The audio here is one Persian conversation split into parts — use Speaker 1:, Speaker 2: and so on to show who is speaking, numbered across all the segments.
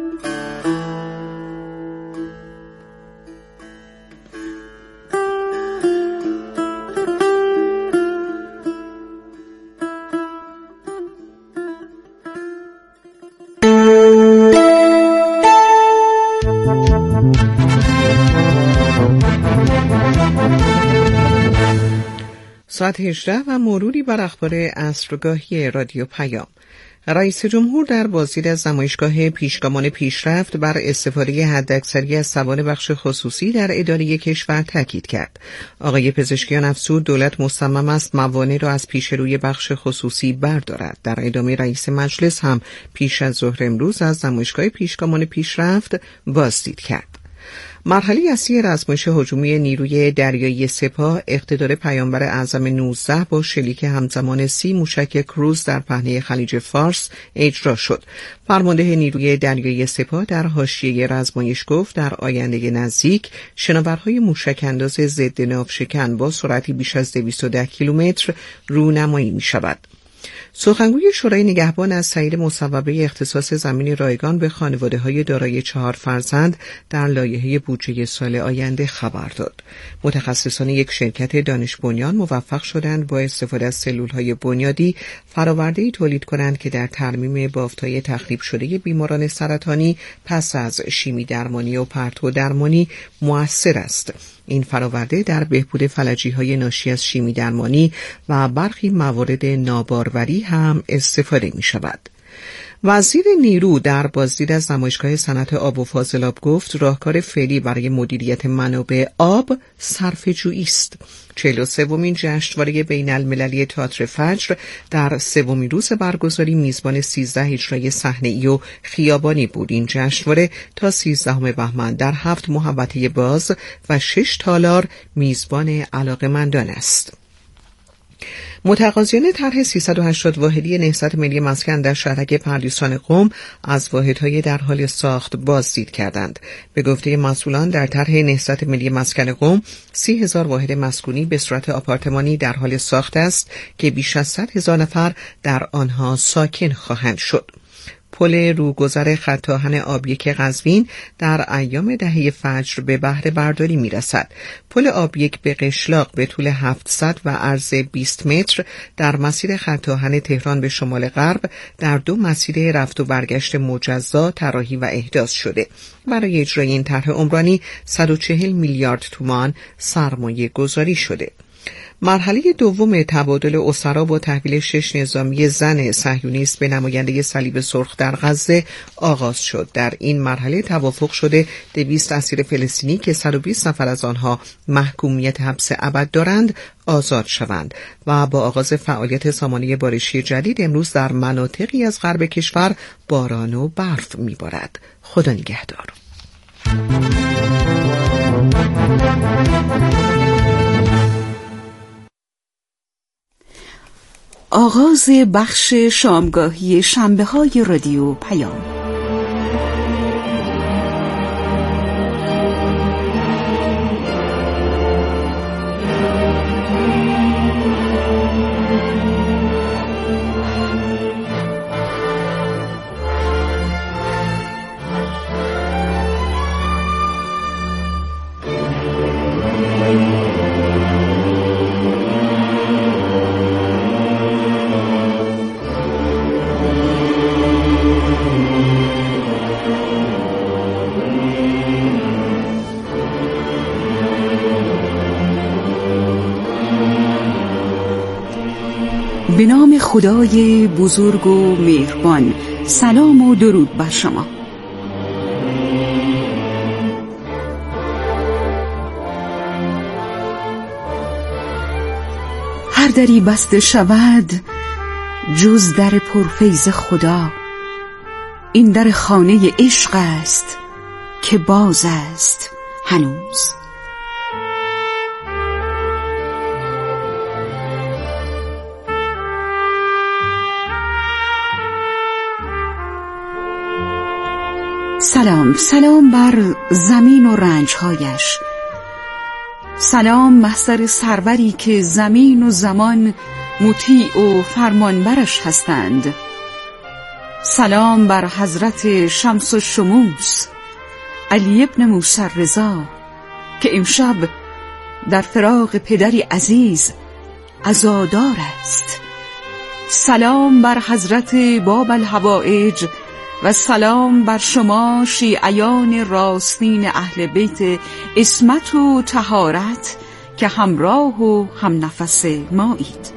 Speaker 1: ساعت 18 و مروری بر اخبار عصرگاهی رادیو پیام. رئیس جمهور در بازدید از نمایشگاه پیشگامان پیشرفت بر استفاده حداکثری از سواد بخش خصوصی در اداره کشور تاکید کرد. آقای پزشکیان افزود دولت مصمم است موانع را از پیش روی بخش خصوصی بردارد. در ادامه رئیس مجلس هم پیش از ظهر امروز از نمایشگاه پیشگامان پیشرفت بازدید کرد. مرحله اصلی رزمایش هجومی نیروی دریایی سپاه اقتدار پیامبر اعظم 19 با شلیک همزمان 30 موشک کروز در پهنه خلیج فارس اجرا شد. فرمانده نیروی دریایی سپاه در حاشیه رزمایش گفت در آینده نزدیک شناورهای موشک انداز ضد ناوشکن با سرعتی بیش از 210 کیلومتر رونمایی می شود. سخنگوی شورای نگهبان از تایید مصوبه اختصاص زمین رایگان به خانواده‌های دارای 4 فرزند در لایحه بودجه سال آینده خبر داد. متخصصان یک شرکت دانش بنیان موفق شدند با استفاده از سلول‌های بنیادی فرآورده‌ای تولید کنند که در ترمیم بافت‌های تخریب شده بیماران سرطانی پس از شیمی درمانی و پرتو درمانی مؤثر است. این فراورده در بهبود فلجی‌های ناشی از شیمی درمانی و برخی موارد ناباروری هم استفاده می‌شود. وزیر نیرو در بازدید از نمایشگاه صنعت آب و فاضلاب گفت راهکار فعلی برای مدیریت منابع آب صرفه‌جویی است. 43مین جشنواره بین‌المللی تئاتر فجر در سومین روز برگزاری میزبان 13 اجرای صحنه‌ای و خیابانی بود. این جشنواره تا 13 بهمن در 7 محوطه باز و 6 تالار میزبان علاقه‌مندان است. متقاضیان طرح 380 واحدی نهضت ملی مسکن در شهرک پردیسان قم از واحدهای در حال ساخت بازدید کردند. به گفته مسئولان در طرح نهضت ملی مسکن قم 30,000 واحد مسکونی به صورت آپارتمانی در حال ساخت است که بیش از 100,000 نفر در آنها ساکن خواهند شد. پل روگذر خط آهن آب1 قزوین در ایام دهه فجر به بهره برداری میرسد. پل آب1 به قشلاق به طول 700 و عرض 20 متر در مسیر خط آهن تهران به شمال غرب در 2 مسیر رفت و برگشت مجزا طراحی و احداث شده. برای اجرای این طرح عمرانی 140 میلیارد تومان سرمایه گذاری شده. مرحله دوم تبادل اسرا با تحویل 6 نظامی زن صهیونیست به نماینده صلیب سرخ در غزه آغاز شد. در این مرحله توافق شده 200 اسیر فلسطینی که 120 نفر از آنها محکومیت حبس ابد دارند آزاد شوند و با آغاز فعالیت سامانه بارشی جدید امروز در مناطقی از غرب کشور باران و برف میبارد. خدا نگهدار.
Speaker 2: آغاز بخش شامگاهی شنبه‌های رادیو پیام. به نام خدای بزرگ و مهربان. سلام و درود بر شما. هر دری بسته شود جز در پرفیض خدا، این در خانه عشق است که باز است هنوز. سلام، سلام بر زمین و رنجهایش. سلام محضر سروری که زمین و زمان مطیع و فرمانبرش هستند. سلام بر حضرت شمس الشموس علی ابن موسی رضا که امشب در فراق پدری عزیز عزادار است. سلام بر حضرت باب الحوائج و سلام بر شما شیعیان راستین اهل بیت عصمت و طهارت که همراه و هم نفس مایید.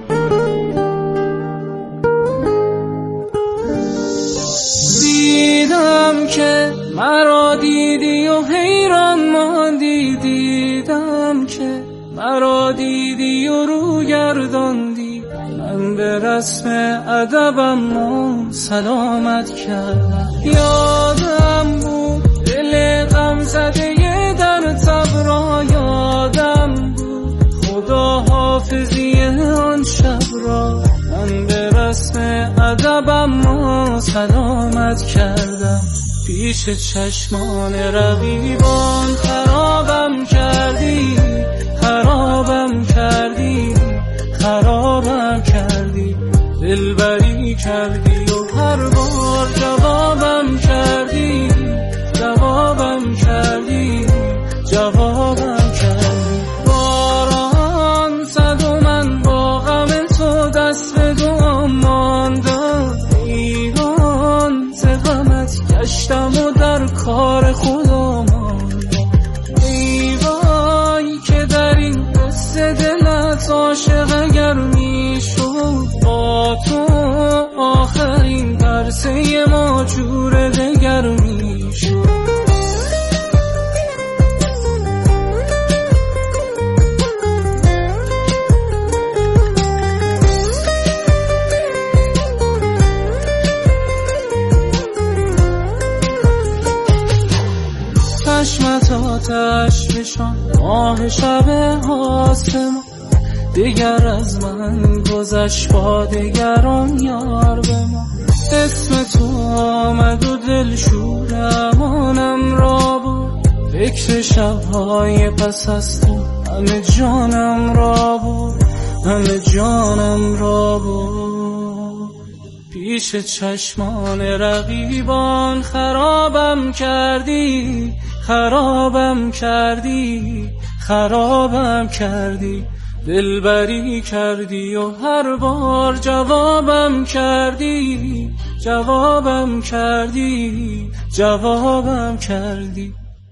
Speaker 3: دیدم که مرا دیدی و حیران ماندی، دیدم که مرا دیدی و رو گرداندی، من به رسم ادبم و سلامت کردم. یادم بود دل غم زده در تبرا، یادم بود خدا حافظی آن شب را، من به رسم ادبم و سلامت کردم. پیش چشمان رقیبان خرابم کردی، خرابم کردی، خرابم کردی، دلبری کردی و هر بار جوابم کردی، جوابم کردی، جوابم کردی. باران زد و من با غم تو دست به دعا ماندم، ایوان ز غمت گشتم و در کار خدا ماندم. ای وای که در این قصه دلت عاشق اگر میشد، با تو آخرین درسه ما جور دگر میشد. چشمت آتش بشان ماه شب آسمان، دیگر از من گذشت با دگران یار به ما. اسم تو آمد و دل شور امانم را بود، فکر شبهای پس از تو همه جانم را بود، همه جانم را بود. پیش چشمان رقیبان خرابم کردی، خرابم کردی، خرابم کردی، دلبری کردی و هر بار جوابم کردی، جوابم کردی، جوابم کردی.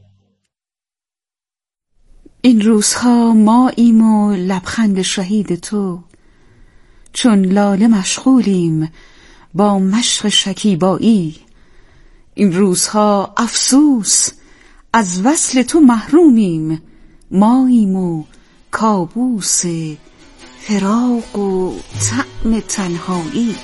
Speaker 2: این روزها ماییم و لبخند شهید تو، چون لاله مشغولیم با مشق شکیبایی. این روزها افسوس از وصل تو محرومیم، ماییم و کابوس فراق و طعم تنهایی.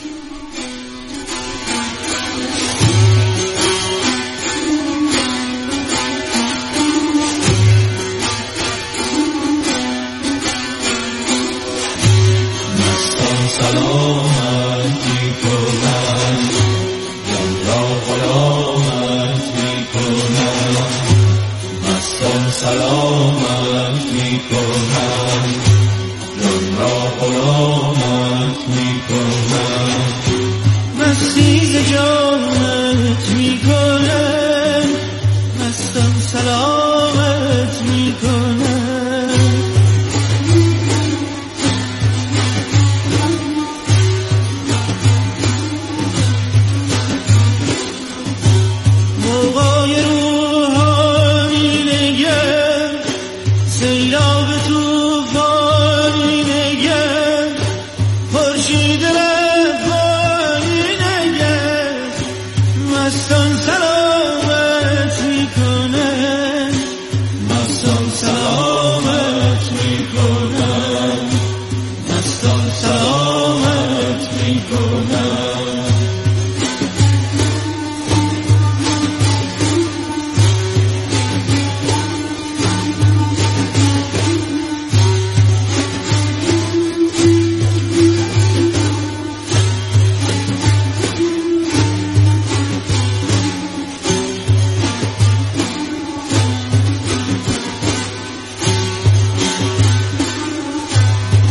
Speaker 4: سلامت میکنم، جان را غلامت میکنم، مستان سلامت میکنم، جان را غلامت میکنم، مستی ز جانت میکنم، مستان سلامت میکنم.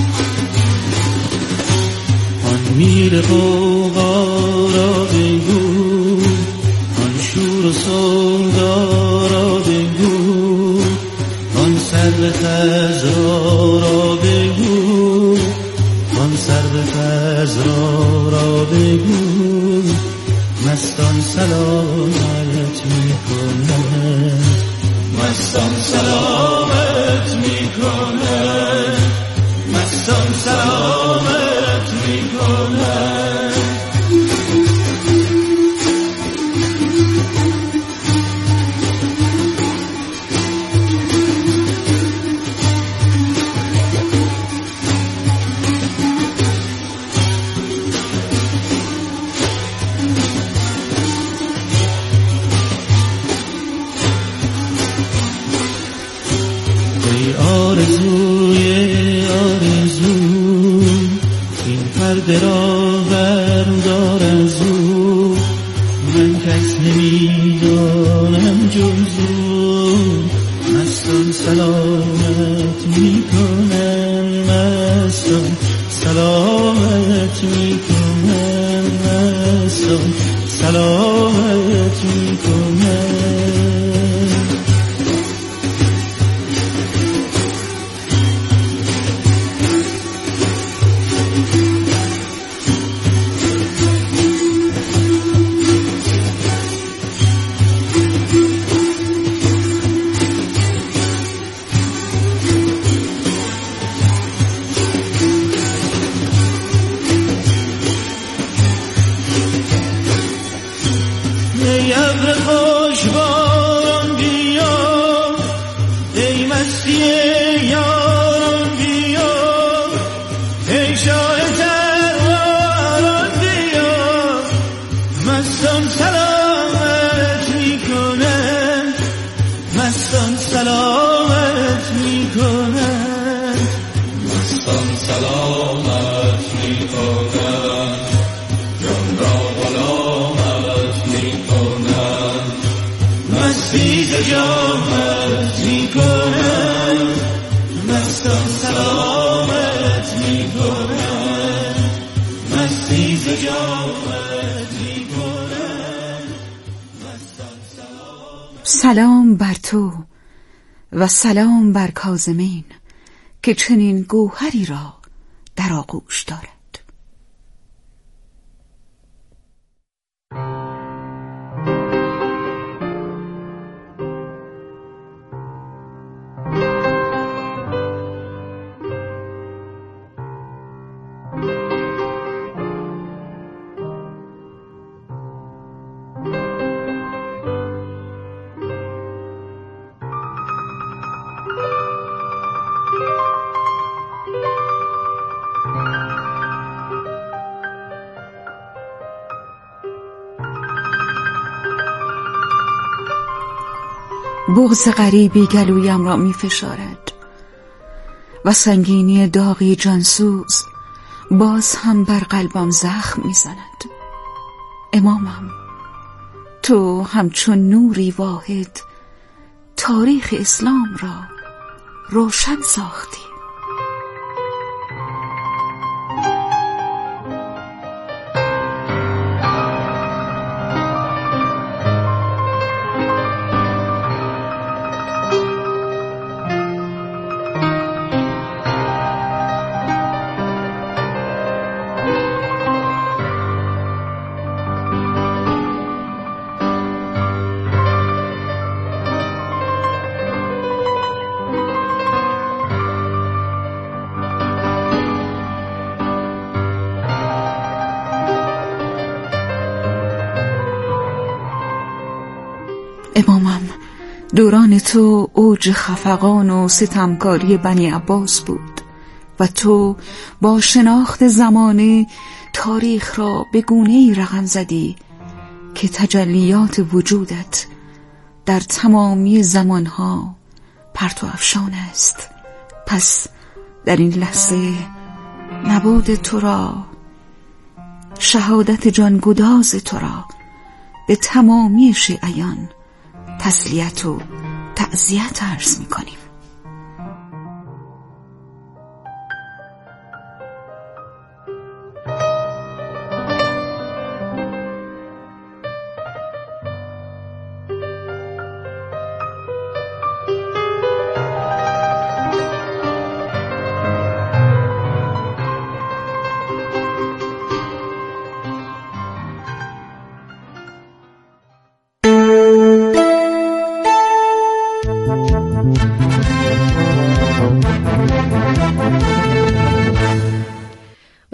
Speaker 3: میر قوقا را بگو
Speaker 4: سودا را بگو، آن سرو خضرا را بگو، آن سرو خضرا را بگو، مستان سلامت میکنه، مستان سلامت میکنه، مستان سلامت میکنه. پرده را بردار از او، من کس نمیدانم جز او، مستان سلامت میکنم، مستان سلامت میکنم، مستان سلامت میکنم. ای ابر خوشباران بیا، ای مستی یاران بیا، ای شاه تروران بیا، مستان سلامت میکنند، مستان سلامت میکنند، مستان سلامت میکنند، جان را غلامت میکنند، مستی ز جامت میکنند، مستان سلامت میکنند، مستی ز جامت میکنند، مستان سلامت.
Speaker 2: سلام بر تو و سلام بر کاظمین که چنین گوهری را در آغوش دارد. بغض غریبی گلویم را می فشارد و سنگینی داغی جانسوز باز هم بر قلبم زخم می زند. امامم، تو همچون نوری واحد تاریخ اسلام را روشن ساختی. امامم، دوران تو اوج خفقان و ستمکاری بنی عباس بود و تو با شناخت زمانه تاریخ را به گونه‌ای رقم زدی که تجلیات وجودت در تمامی زمانها پرتو افشان است. پس در این لحظه نبود تو را، شهادت جانگداز تو را به تمامی شیعیان تسلیت و تعزیت عرض می‌کنیم.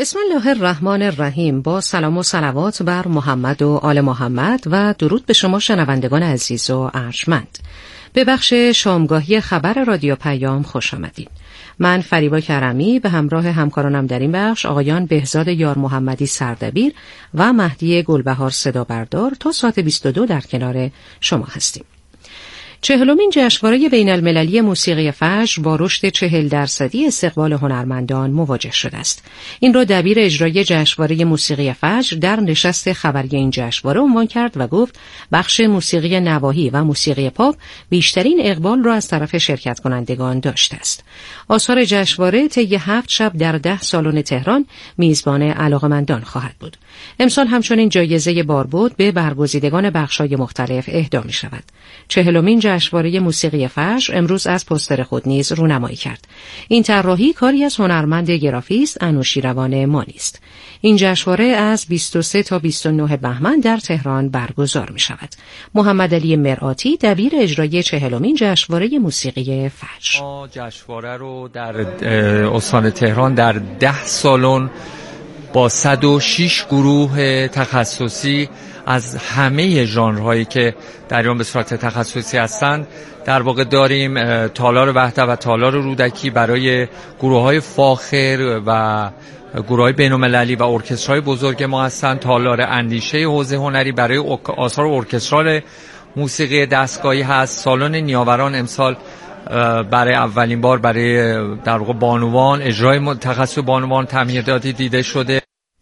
Speaker 5: بسم الله الرحمن الرحیم. با سلام و صلوات بر محمد و آل محمد و درود به شما شنوندگان عزیز و ارجمند. به بخش شامگاهی خبر رادیو پیام خوش آمدید. من فریبا کرمی به همراه همکارانم در این بخش آقایان بهزاد یار محمدی سردبیر و مهدی گلبهار صدا بردار تا ساعت 22 در کنار شما هستیم. 40مین جشنواره بین المللی موسیقی فجر با رشد 40% استقبال هنرمندان مواجه شده است. این را دبیر اجرایی جشنواره موسیقی فجر در نشست خبری این جشنواره عنوان کرد و گفت بخش موسیقی نواحی و موسیقی پاپ بیشترین اقبال را از طرف شرکت کنندگان داشته است. آثار جشنواره طی 7 شب در 10 سالن تهران میزبان علاقه‌مندان خواهد بود. امسال همچنین جایزه باربود به برگزیدگان بخش‌های مختلف اهدا می‌شود. 40مین جشنواره موسیقی فجر امروز از پوستر خود نیز رونمایی کرد. این طراحی کاری از هنرمند گرافیست انوشیروان مانی است. این جشنواره از 23 تا 29 بهمن در تهران برگزار می‌شود. محمد علی مرآتی دبیر اجرایی 40مین جشنواره موسیقی فجر.
Speaker 6: ما جشنواره رو در استان تهران در 10 سالن با 106 گروه تخصصی از همه ژانرهایی که در ایران به صورت تخصصی هستند در واقع داریم. تالار وحدت و تالار رودکی برای گروه‌های فاخر و گروه‌های بین‌المللی و ارکسترهای بزرگ ما هستند. تالار اندیشه حوزه هنری برای آثار ارکسترال موسیقی دستگاهی هست. سالن نیاوران امسال برای اولین بار برای در واقع بانوان اجرای تخصص بانوان تمهیداتی دیده شده.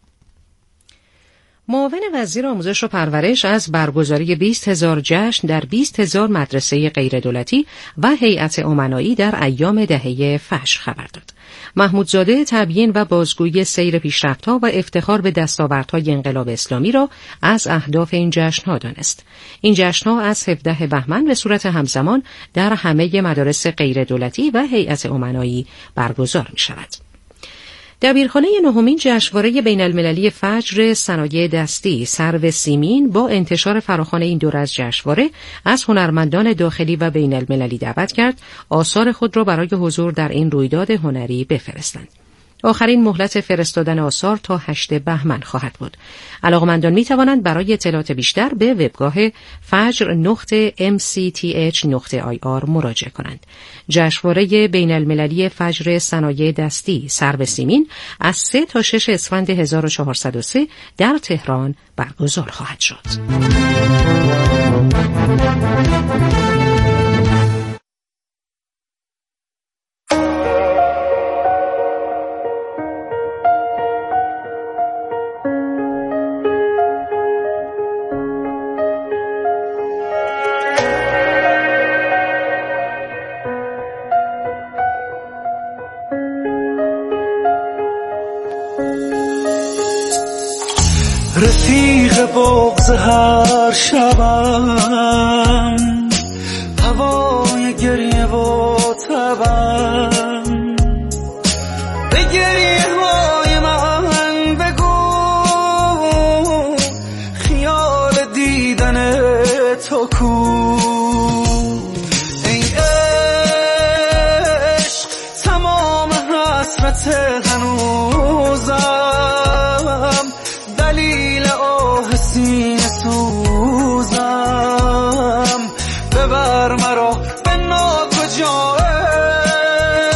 Speaker 5: معاون وزیر آموزش و پرورش از برگزاری 20,000 جشن در 20,000 مدرسه غیردولتی و هیئت امنایی در ایام دهه فجر خبر داد. محمودزاده تبیین و بازگویی سیر پیشرفت‌ها و افتخار به دستاوردهای انقلاب اسلامی را از اهداف این جشن‌ها دانست. این جشن‌ها از 17 بهمن به صورت همزمان در همه مدارس غیردولتی و هیئت امنایی برگزار می‌شود. دبیرخانه 9مین جشنواره بین المللی فجر صنایع دستی سرو سیمین با انتشار فراخوان این دور از جشنواره از هنرمندان داخلی و بین المللی دعوت کرد آثار خود را برای حضور در این رویداد هنری بفرستند. آخرین مهلت فرستادن آثار تا 8 بهمن خواهد بود. علاقه‌مندان می‌توانند برای اطلاعات بیشتر به وبگاه fajr.mcth.ir مراجعه کنند. جشنواره بین المللی فجر صنایع دستی سرو سیمین از 3 تا 6 اسفند 1403 در تهران برگزار خواهد شد.
Speaker 3: رفیق بغض هر شبم هوای گریه و تبم به گریه های من بگو خیال دیدن تو کو ای عشق تمام حسرت هنوزم دلیل آه سینه سوزم ببر مرا به ناکجا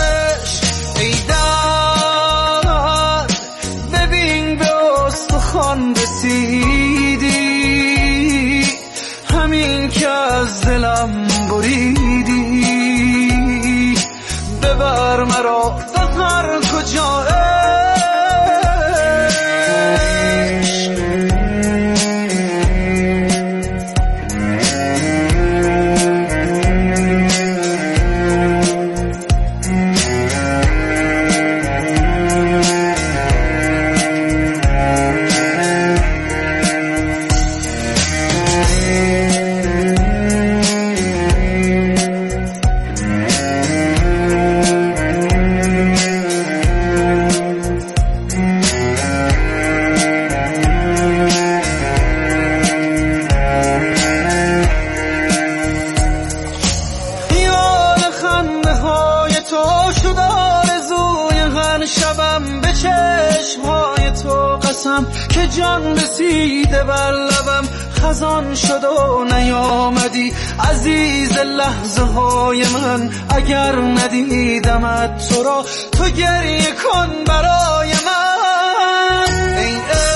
Speaker 3: جان رسیده بر لبم خزان شد و نیامدی عزیز لحظه های من اگر ندیدمت تو را تو گریه کن برای من ای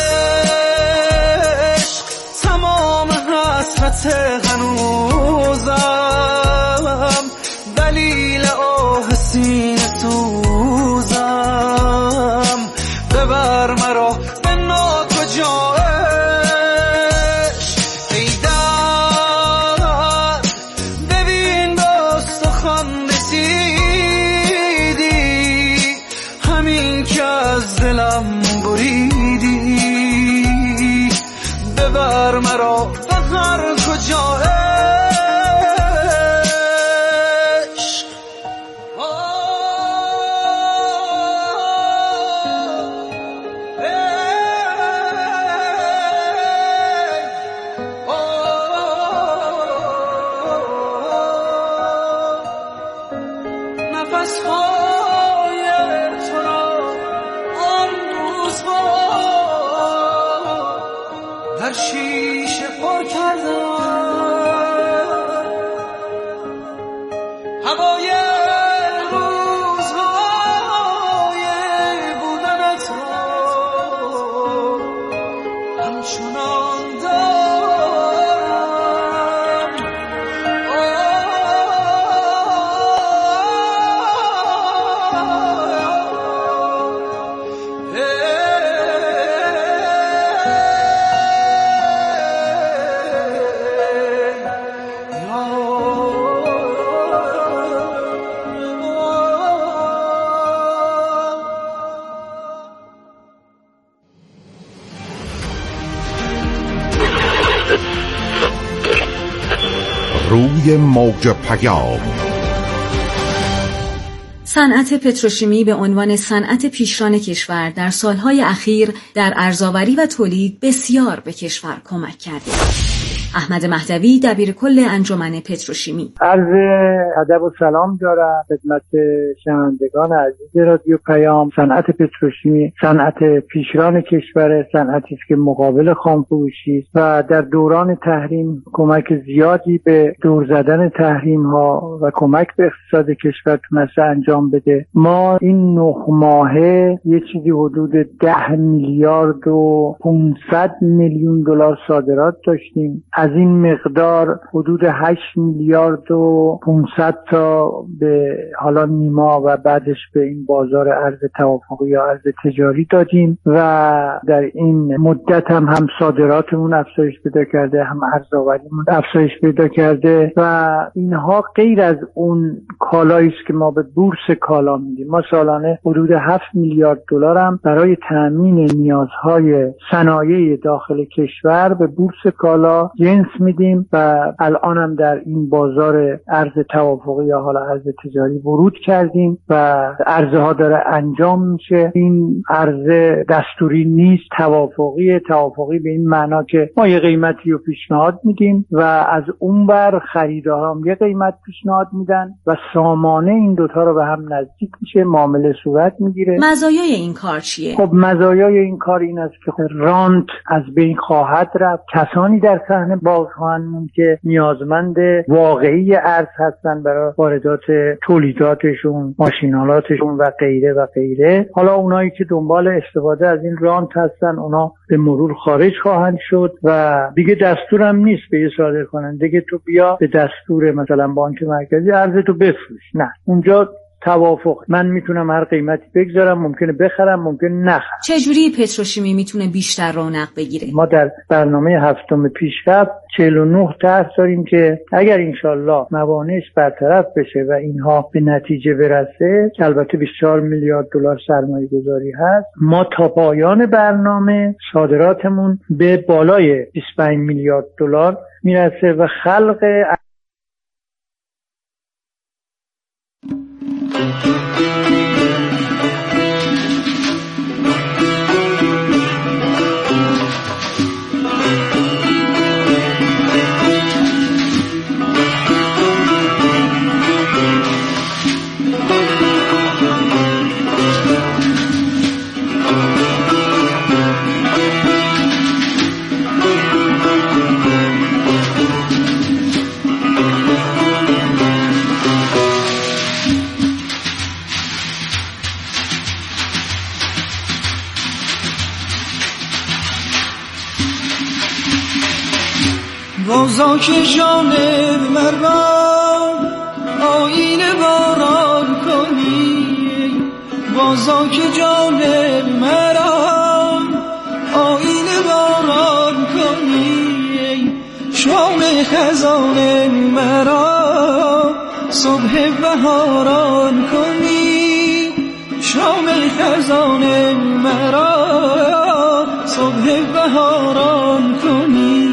Speaker 3: عشق تمام حسرت هنوزم دلیل آه سینه سوزم ببر مرا به ناکجا دلم بریدی ببر مرا به هر کجا عشق نفس های تو را در شیشه پر کردم هوای روزهای بودنت را همچنان دارم
Speaker 7: روی موج پیام.
Speaker 8: صنعت پتروشیمی به عنوان صنعت پیشران کشور در سالهای اخیر در ارزآوری و تولید بسیار به کشور کمک کرده. احمد مهدوی دبیرکل انجمن پتروشیمی:
Speaker 9: عرض ادب و سلام دارم خدمت شنوندگان عزیز رادیو پیام. صنعت پتروشیمی صنعت پیشران کشور، صنعتی است که مقابل خامفروشی است و در دوران تحریم کمک زیادی به دور زدن تحریم ها و کمک به اقتصاد کشور تونسته انجام بده. ما این 9 ماهه یه چیزی حدود 10 میلیارد و 500 میلیون دلار صادرات داشتیم. از این مقدار حدود 8 میلیارد و 500 تا به حالا نیما و بعدش به این بازار ارز توافقی یا ارز تجاری دادیم و در این مدت هم صادراتمون افزایش پیدا کرده، هم ارزآوریمون افزایش پیدا کرده و اینها غیر از اون کالایی است که ما به بورس کالا میدیم. ما سالانه حدود 7 میلیارد دلار هم برای تامین نیازهای صنایع داخل کشور به بورس کالا جنس میدیم و الان هم در این بازار ارز توافقی یا حالا ارز تجاری ورود کردیم و ارزها داره انجام میشه. این ارز دستوری نیست، توافقی به این معنا که ما یه قیمتی رو پیشنهاد میدیم و از اون بر خریداران یه قیمت پیشنهاد میدن و سامانه این دوتا رو به هم نزدیک میشه، معامله صورت میگیره.
Speaker 8: مزایای این کار چیه؟
Speaker 9: خب مزایای این کار این است که رانت از بین خواهد رفت، کسانی در صحنه باز خواهند موند که نیازمند واقعی ارز هستن برای واردات تولیداتشون، ماشینالاتشون و غیره و غیره. حالا اونایی که دنبال استفاده از این رانت هستن اونا به مرور خارج خواهند شد و دیگه دستور هم نیست به یه صادر کننده که تو بیا به دستور مثلا بانک مرکزی ارز تو بفروش. نه، اونجا توافق. من میتونم هر قیمتی بگذارم، ممکنه بخرم، ممکنه نخرم.
Speaker 8: چجوری پتروشیمی میتونه بیشتر رونق بگیره؟
Speaker 9: ما در برنامه 7 پیشرفت 49 طرح داریم که اگر انشالله موانعش برطرف بشه و اینها به نتیجه برسه که البته 24 میلیارد دلار سرمایه گذاری هست، ما تا پایان برنامه صادراتمون به بالای 25 میلیارد دلار میرسه و خلق
Speaker 3: که جانب مرا آینه باران کنی، بازا که جانب مرا آینه باران کنی، شام خزان مرا صبح بهاران کنی، شام خزان مرا صبح بهاران کنی.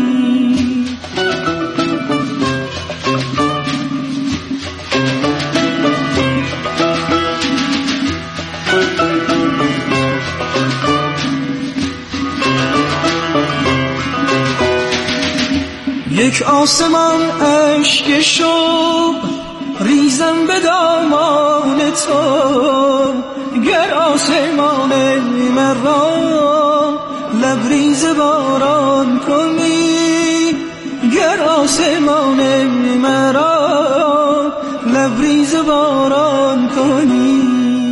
Speaker 3: یک آسمان اشک شب ریزم به دامان تو، گر آسمان مرا لبریز باران کنی، گر آسمان مرا لبریز باران کنی.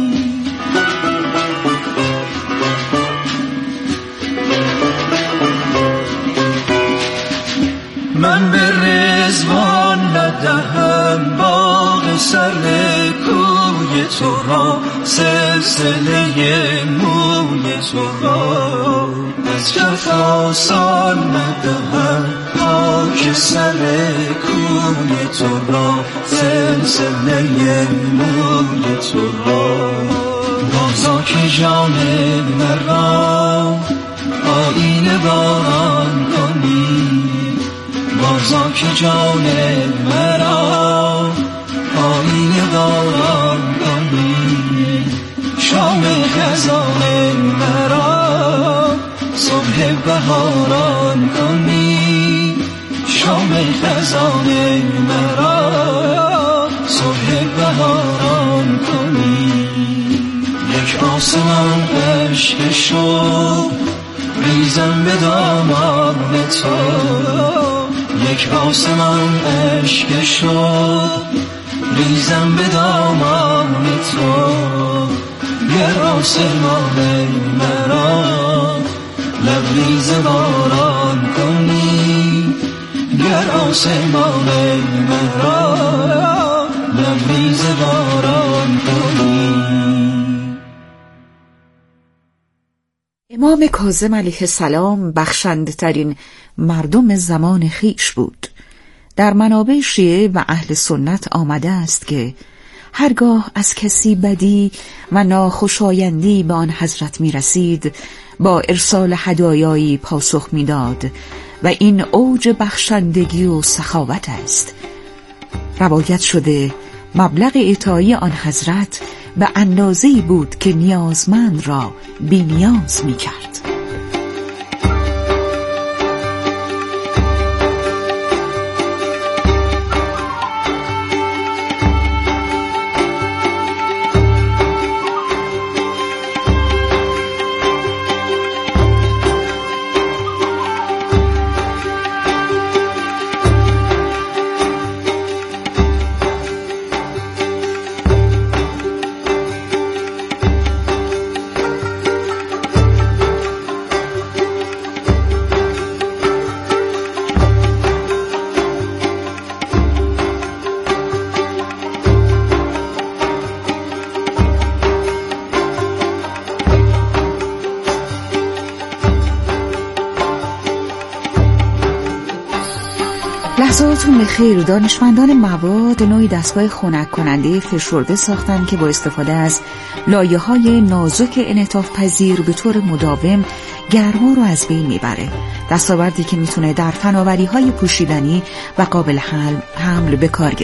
Speaker 3: من به رضوان ندهم باغ سر کوی تو را، سلسله موی تو را از کف آسان ندهم خاک سر کوی تو را، سلسله موی تو را. بازا که جان مرا آینه باران کنی، بازا که جان مرا آینه باران کنی، شام خزان مرا صبح بهاران کنی، شام خزان مرا صبح بهاران کنی. یک آسمان اشک شب ریزم به دامان تو، یک آسمان اشک شب ریزم به دامان تو، گر آسمان مرا لبریز باران کنی، گر آسمان مرا لبریز باران کنی.
Speaker 2: امام کاظم علیه السلام بخشنده ترین مردم زمان خیش بود. در منابع شیعه و اهل سنت آمده است که هرگاه از کسی بدی و ناخوشایندی به آن حضرت می رسید با ارسال هدایایی پاسخ می داد و این اوج بخشندگی و سخاوت است. روایت شده مبلغ عطایی آن حضرت به اندازه‌ای بود که نیازمند را بی نیاز می کرد. لحظاتون بخیر. دانشمندان مواد نوعی دستگاه خنک کننده فشرده ساختن که با استفاده از لایه‌های نازک انعطاف پذیر به طور مداوم گرما رو از بین میبره. دستاوردی که میتونه در فناوری‌های پوشیدنی و قابل حمل به کار